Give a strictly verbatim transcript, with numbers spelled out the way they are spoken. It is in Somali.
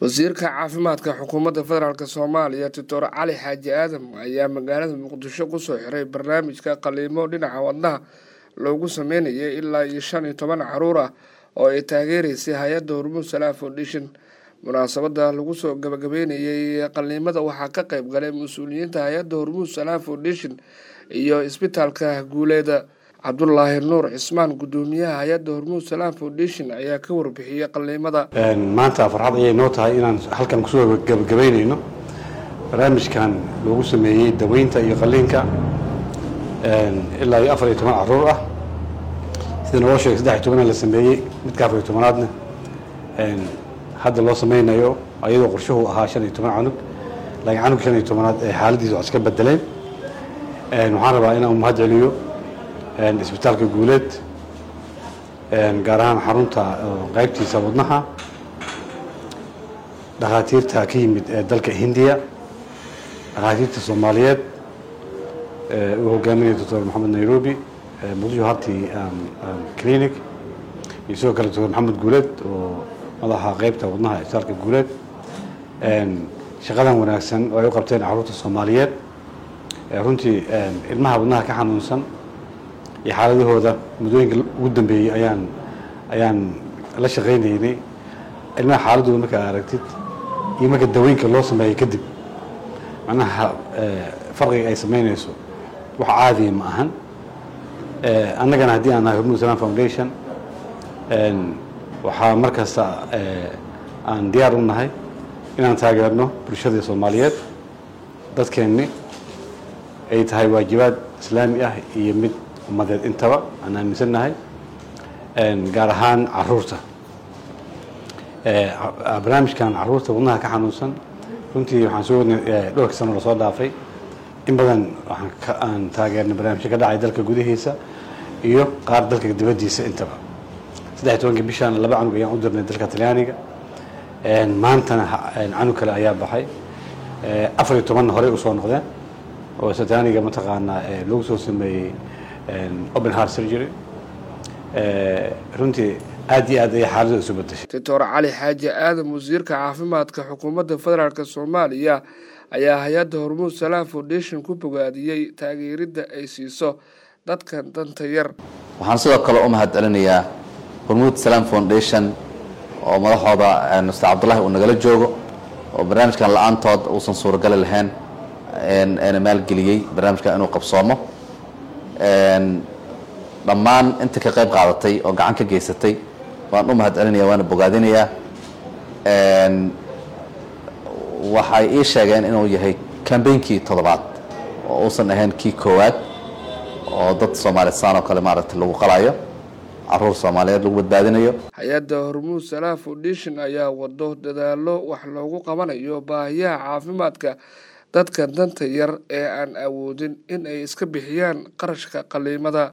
wasiirka caafimaadka xukuumadda federaalk Soomaaliya Doctor Cali Xaaji Aadam ayaa magaalada Muqdisho ku soo xiray barnaamijka qaliimo dhinaca wadnaha loogu sameeyay ilaa iyo shan iyo toban caruur ah oo ay taageereysay hay'adda Hormuud Salaam Foundation. munaasabada lagu soo gabagabeynayay qaliimada waxaa ka qayb galay mas'uuliyiinta hay'adda Hormuud Salaam Foundation iyo isbitaalka Guuleeda. Cabdullaahi Nuur Cismaan gudoomiyaha hay'adda Hormuud Salaam Foundation ayaa ka warbixiyay qaliimada. maanta farxad ayay noo tahay inaan halkan ku soo gabagabeynayno barnaamijkan lagu sameeyay daweynta iyo qaliinka ilaa iyo afar iyo toban caruur ah sida loo sheegay saddex iyo toban la sameeyay mid ka afar iyo tobanaadna hadda loo sameynayo ayadoo qorshuhu ahaa shan iyo toban canug laakiin canug shan iyo tobanaad ee xaaladiisu iska bedeleen waxaan rabaa inaan mahad celiyo isbitaalka Guuleed gaar ahaan xarunta qaybtiisa wadnaha dhakhaatiirta ka yimid ee dalka Hindiya dhakhaatiirta Soomaaliyeed ee uu hogaaminayo Doctor Maxamed Nairobi Muqdisho Harti Clinic iyo sidoo kale Doctor Maxamed Guuleed oo madaxa qaybta wadnaha isbitaalka Guuleed shaqadan wanaagsan oo ay u qabteen caruurta Soomaaliyeed runtii ilmaha wadnaha ka xanuunsan iyo xaaladahooda mudooyinka ugu dambeeyay ayaan ayaan la shaqeynaynay ilmaha xaaladooda marka aragtid iyo marka daweynka loo sameeyo kadib macnaha farqiga ay sameynayso wax caadi ma ahan annagana haddii aan nahay Hormuud Salaam Foundation waxaa markasta aan diyaar u nahay inaan taageerno bulshada Soomaaliyeed dadkeenni ay tahay waajibaad islaami ah iyo mid umadeed intaba aan aaminsanahay gaar ahaan caruurta barnaamijkan caruurta wadnaha ka xanuunsan runtii waxaan soo wadnay dhowrkii sano lasoo dhaafay in badan waxaan taageernay barnaamijyo ka dhacay dalka gudihiisa iyo qaar dalka dibaddiisa intaba saddex iyo tobanka bishaan laba canug ayaan u dirnay dalka Talyaaniga maantana canug kale ayaa baxay afar iyo toban hore u soo noqdeen oo Talyaaniga mataqaanaa lagu soo sameeyay open heart surgery runtii aad iyo aad ay xaaladda isu bedeshay. Doctor Cali Xaaji Aadam wasiirka caafimaadka xukuumadda federaalk Soomaaliya ayaa hay'adda Hormuud Salaam Foundation ku bogaadiyay taageeridda ay siiso dadka danta yar. waxaan sidoo kale u mahad celinayaa Hormuud Salaam Foundation oo madaxooda Mr Cabdullaahi uu nagala joogo oo barnaamijkan la'aantood uusan suuragal lahayn een maalgeliyay barnaamijkan inuu qabsoomo dhammaan inta ka qayb qaadatay oo gacan ka geysatay waan u mahad celinayaa waana bogaadinayaa waxay ii sheegeen inuu yahay campaignki toddobaad oo uusan ahayn kii koowaad oo dad Soomaaliyeed oo kale maaragtay lagu qalayo caruur Soomaaliyeed lagu badbaadinayo. hay'adda Hormuud Salaam Foundation ayaa wado dadaalo wax loogu qabanayo baahiyaha caafimaadka dadka danta yar ee aan awoodin in ay iska bixiyaan qarashka qaliimada.